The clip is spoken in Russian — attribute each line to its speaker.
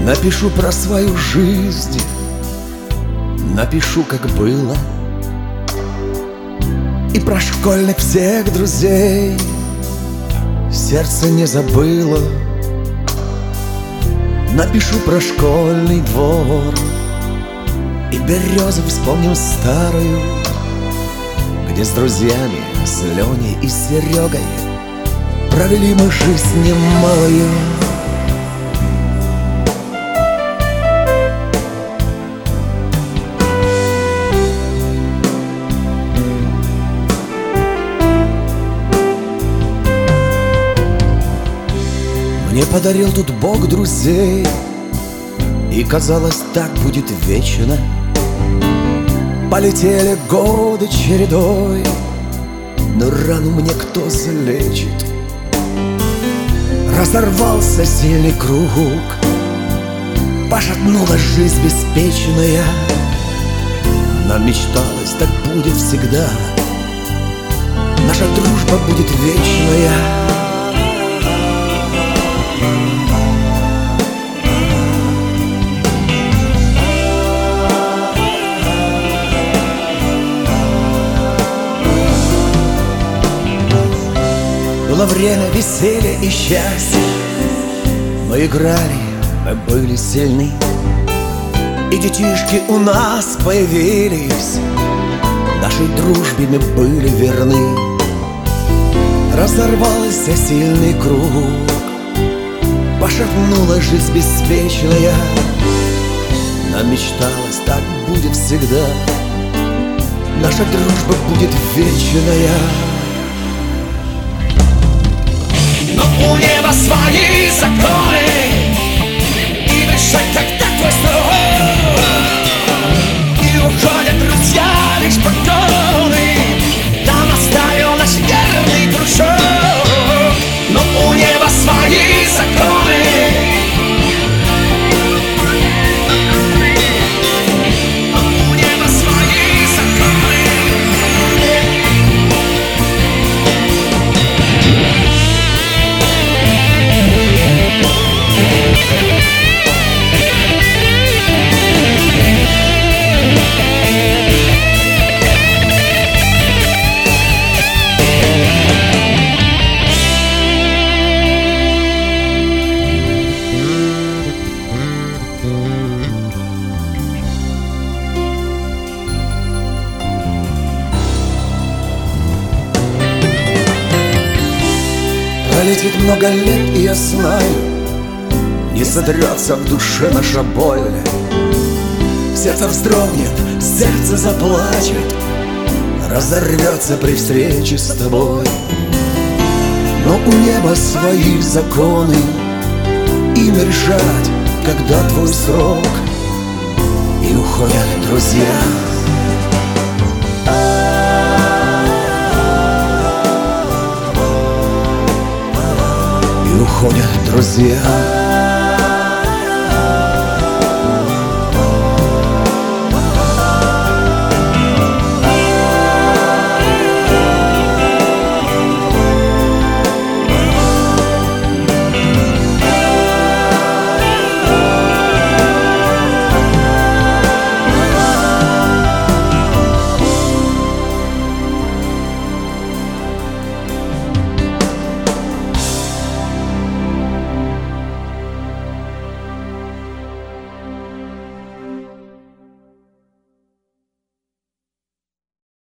Speaker 1: Напишу про свою жизнь, напишу, как было, и про школьных всех друзей сердце не забыло. Напишу про школьный двор и березу вспомним старую, где с друзьями, с Леней и Серегой провели мы жизнь немалую. Мне подарил тут Бог друзей, и казалось, так будет вечно. Полетели годы чередой, но рану мне кто залечит? Разорвался сильный круг, пошатнула жизнь беспечная. Нам мечталось, так будет всегда, наша дружба будет вечная. Было время веселья и счастья, мы играли, мы были сильны, и детишки у нас появились, нашей дружбе мы были верны. Разорвался сильный круг, пошатнула жизнь беспечная. Нам мечталось, так будет всегда, наша дружба будет вечная.
Speaker 2: Но у неба свои законы, и дышать тогда твой строй. И уходят друзья лишь погоны, там оставил наш верный дружок. Но у неба свои законы, но у неба свои законы.
Speaker 1: Пролетит много лет, и я знаю, не сотрется в душе наша боль. Сердце вздрогнет, сердце заплачет, разорвется при встрече с тобой. Но у неба свои законы, им решать, когда твой срок. И уходят друзья, и уходят друзья.